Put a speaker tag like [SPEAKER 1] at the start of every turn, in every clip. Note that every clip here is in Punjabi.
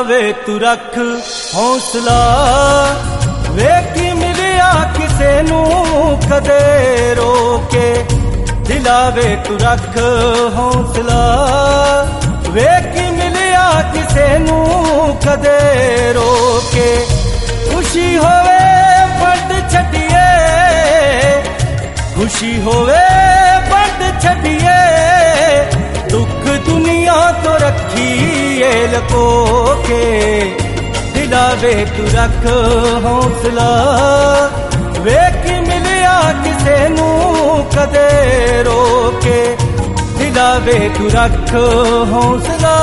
[SPEAKER 1] ਵੇ ਤੂੰ ਰੱਖ ਹੌਸਲਾ, ਵੇਖੀ ਮਿਲਿਆ ਕਿਸੇ ਨੂੰ ਕਦੇ ਰੋਕੇ। ਦਿਲਾ ਵੇ ਤੂੰ ਰੱਖ ਹੌਸਲਾ, ਵੇਖੀ ਮਿਲਿਆ ਕਿਸੇ ਨੂੰ ਕਦੇ ਰੋਕੇ। ਖੁਸ਼ੀ ਹੋਵੇ ਵੰਡ ਛੱਡੀਏ, ਖੁਸ਼ੀ ਹੋਵੇ ਵੰਡ ਛੱਡੀਏ, ਦੁੱਖ ਦੁਨੀਆ ਤੋਂ ਰੱਖੀਏ ਲਕੋ ਕੇ। ਦਿਲਾ ਵੇ ਤੂੰ ਰੱਖ ਹੌਸਲਾ, ਵੇਖ ਮਿਲਿਆ ਕਿਸੇ ਨੂੰ ਕਦੇ ਰੋਕੇ। ਦਿਲਾ ਵੇ ਤੂੰ ਰੱਖ ਹੌਸਲਾ।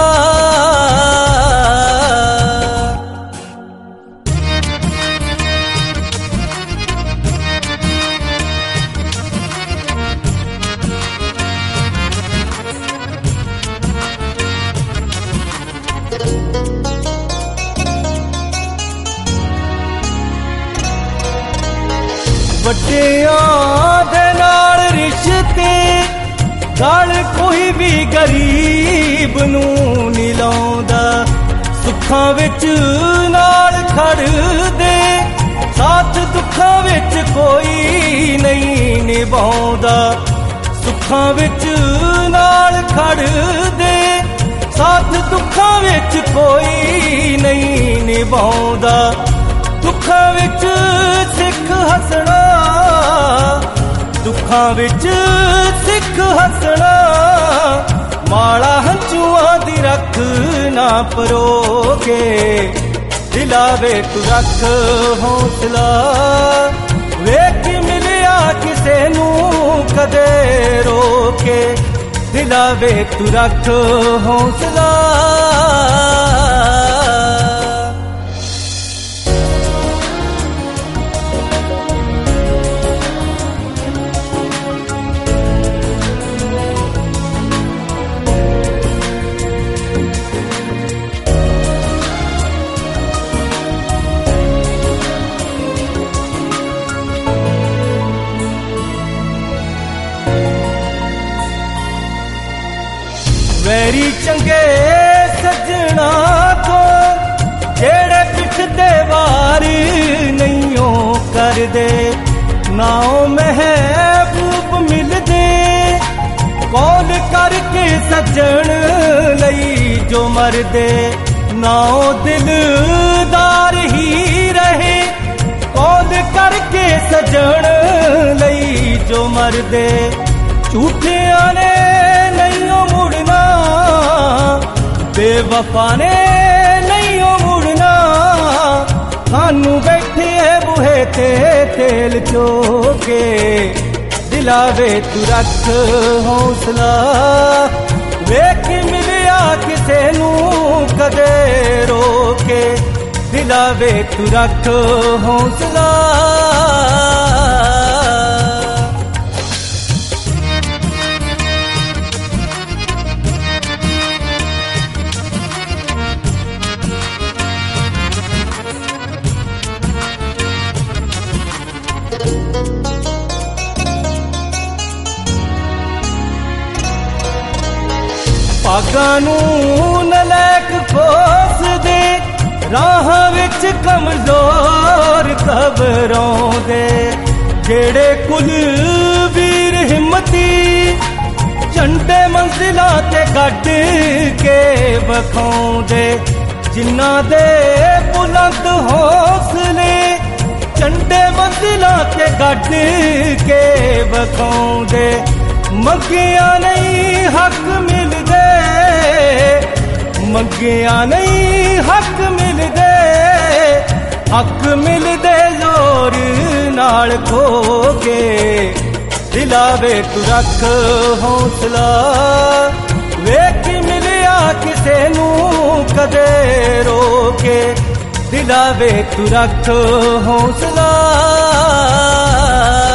[SPEAKER 1] ਵੱਡਿਆਂ ਦੇ ਨਾਲ ਰਿਸ਼ਤੇ, ਗਲ ਕੋਈ ਵੀ ਗਰੀਬ ਨੂੰ ਨੀ ਲਾਉਂਦਾ। ਸੁੱਖਾਂ ਵਿੱਚ ਨਾਲ ਖੜਦੇ, ਸਾਥ ਦੁੱਖਾਂ ਵਿੱਚ ਕੋਈ ਨਹੀਂ ਨਿਭਾਉਂਦਾ। ਸੁੱਖਾਂ ਵਿੱਚ ਨਾਲ ਖੜਦੇ, ਸਾਥ ਦੁੱਖਾਂ ਵਿੱਚ ਕੋਈ ਨਹੀਂ ਨਿਭਾਉਂਦਾ। ਦੁੱਖਾਂ ਵਿੱਚ ਸਿੱਖ ਹੱਸਣਾ, ਦੁੱਖਾਂ ਵਿੱਚ ਸਿੱਖ ਹੱਸਣਾ, ਮਾਲਾ ਹੰਝੂਆਂ ਦੀ ਰੱਖ ਨਾ ਪਰੋਗੇ। ਦਿਲਾ ਵੇ ਤੂੰ ਰੱਖ ਹੌਸਲਾ, ਵੇਖ ਮਿਲਿਆ ਕਿਸੇ ਨੂੰ ਕਦੇ ਰੋਕੇ। ਦਿਲਾ ਵੇ ਤੂੰ ਰੱਖ ਹੌਸਲਾ। ਵੈਰੀ ਚੰਗੇ ਸੱਜਣਾ ਤੋਂ ਜਿਹੜੇ ਪਿੱਠ ਦੇ ਵਾਰ ਨਹੀਂਓ ਕਰਦੇ, ਨਾਉ ਮਹਿਬੂਬ ਮਿਲਦੇ ਕੌਲ ਕਰਕੇ ਸੱਜਣ ਲਈ ਜੋ ਮਰਦੇ। ਨਾਉ ਦਿਲਦਾਰ ਹੀ ਰਹੇ ਕੌਲ ਕਰਕੇ ਸੱਜਣ ਲਈ ਜੋ ਮਰਦੇ। ਝੂਠਿਆਂ ਨੇ ਨਹੀਂਓ ਮੁੜਨਾ, ਬੇਵਫਾ ਨੇ ਨਹੀਂਓ ਮੁੜਨਾ। ਸਾਨੂੰ ਬੈਠੇ ਬੂਹੇ ਤੇ ਤੇਲ ਚੋਕੇ। ਦਿਲਾ ਵੇ ਤੂੰ ਰੱਖ ਹੌਸਲਾ, ਵੇਖ ਮਿਲਿਆ ਕਿਸੇ ਨੂੰ ਕਦੇ ਰੋਕੇ। ਦਿਲਾ ਵੇ ਤੂੰ ਰੱਖ ਹੌਸਲਾ। ਭਾਗਾਂ ਨੂੰ ਨਲਾਇਕ ਖੋਸਦੇ, ਰਾਹਾਂ ਵਿੱਚ ਕਮਜ਼ੋਰ ਘਬਰਾਉਂਦੇ। ਜਿਹੜੇ ਕੁਲ ਵੀਰ ਹਿੰਮਤੀ, ਝੰਡੇ ਮੰਜ਼ਿਲਾਂ ਤੇ ਗੱਡ ਕੇ ਵਿਖਾਉਂਦੇ। ਜਿਨ੍ਹਾਂ ਦੇ ਬੁਲੰਦ ਹੌਸਲੇ, ਝੰਡੇ ਮੰਜ਼ਿਲਾਂ ਤੇ ਗੱਡ ਕੇ ਵਿਖਾਉਂਦੇ। ਮੰਗਿਆ ਨਹੀਂ ਹੱਕ ਮਿਲਦੇ, ਮੰਗਿਆ ਨਹੀਂ ਹੱਕ ਮਿਲਦੇ। ਹੱਕ ਮਿਲਦੇ ਜ਼ੋਰ ਨਾਲ ਖੋ ਕੇ। ਦਿਲਾ ਵੇ ਤੂੰ ਰੱਖ ਹੌਸਲਾ, ਵੇਖ ਮਿਲਿਆ ਕਿਸੇ ਨੂੰ ਕਦੇ ਰੋਕੇ। ਦਿਲਾ ਵੇ ਤੂੰ ਰੱਖ ਹੌਸਲਾ।